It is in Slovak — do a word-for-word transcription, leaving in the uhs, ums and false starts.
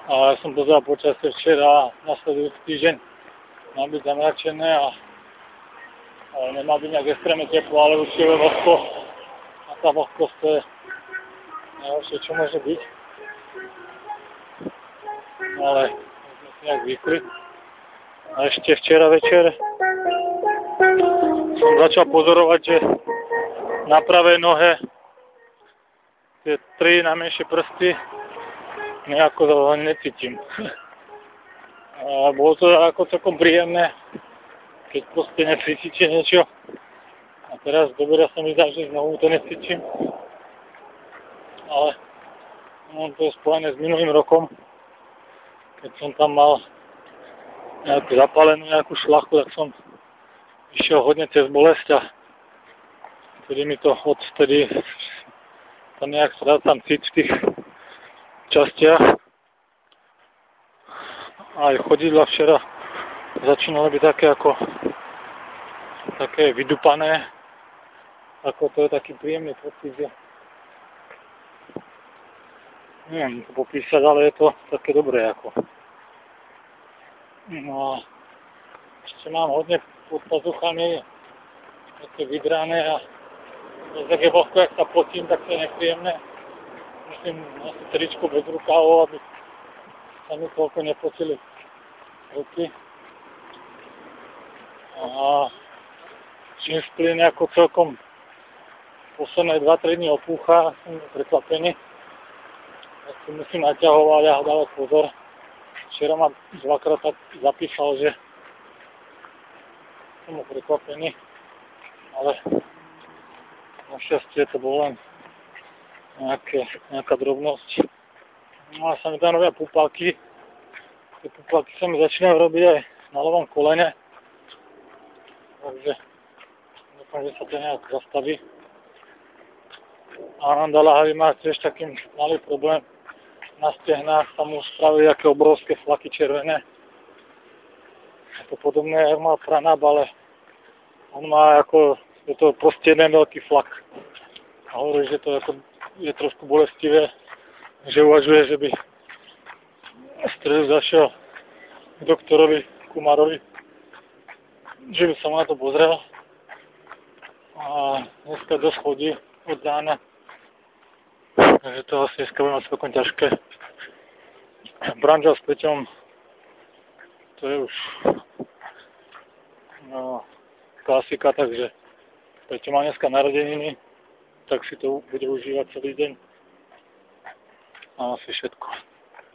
A ja som pozeral počasie včera a nasledujúci týždeň má byť zamračené a, a nemá byť nejak extrémne teplo, ale určite vlhko. A tá vlhkosť to je najhoršie, čo môže byť. No ale sme si nejak zvykli. A ešte včera večer som začal pozorovať, že na pravej nohe tie tri najmenšie prsty nejako necítim. A bolo to ako celkom príjemné, keď proste necítite niečo. A teraz dobre sa mi zdá, že znovu to necítim. Ale no, to je spojené s minulým rokom, keď som tam mal nejakú zapálenú nejakú šlachu, tak som išiel hodne cez bolesť a vtedy mi to odtedy tam nejak strácam cít v tých častiach. Aj chodidla včera začínalo byť také ako také vydupané, ako to je taký príjemný pocit, že neviem to popísať, ale je to také dobré ako. No a ešte mám hodne pod pazuchami také vydrané a také vlhko, jak sa potím, tak to je nepríjemné. Musím asi tričko bez rukávov, aby sa mi toľko nepotili ruky. A čím splín ako celkom posledné dva tri dni opúcha, som prekvapený. Tak si musím naťahovať a dávať pozor. Včera ma dvakrát tak zapísal, že som prekvapený, ale našťastie to bolo len nejaké, nejaká drobnosť. No a sa mi tam robia pupalky. Tie pupalky sa mi začínajú robiť aj na ľavom kolene. Takže dúfam, že sa to nejak zastaví. A Ananda Lahari má tiež taký malý problém. Na stehnách sa mu spravili také obrovské flaky červené. Je to podobné, ako má Pranab, ale on má ako, je to proste jeden veľký flak. A hovorí, že to ako je trošku bolestivé, že uvažuje, že by stredu zašiel k doktorovi Kumarovi, že by sa mu na to pozrel. A dneska dosť chodí od rána, takže to asi dneska bude mať celkom ťažké. Branža s Peťom, to je už no, klasika, takže Peťo má dneska narodeniny, tak si to bude užívať celý deň. A asi všetko.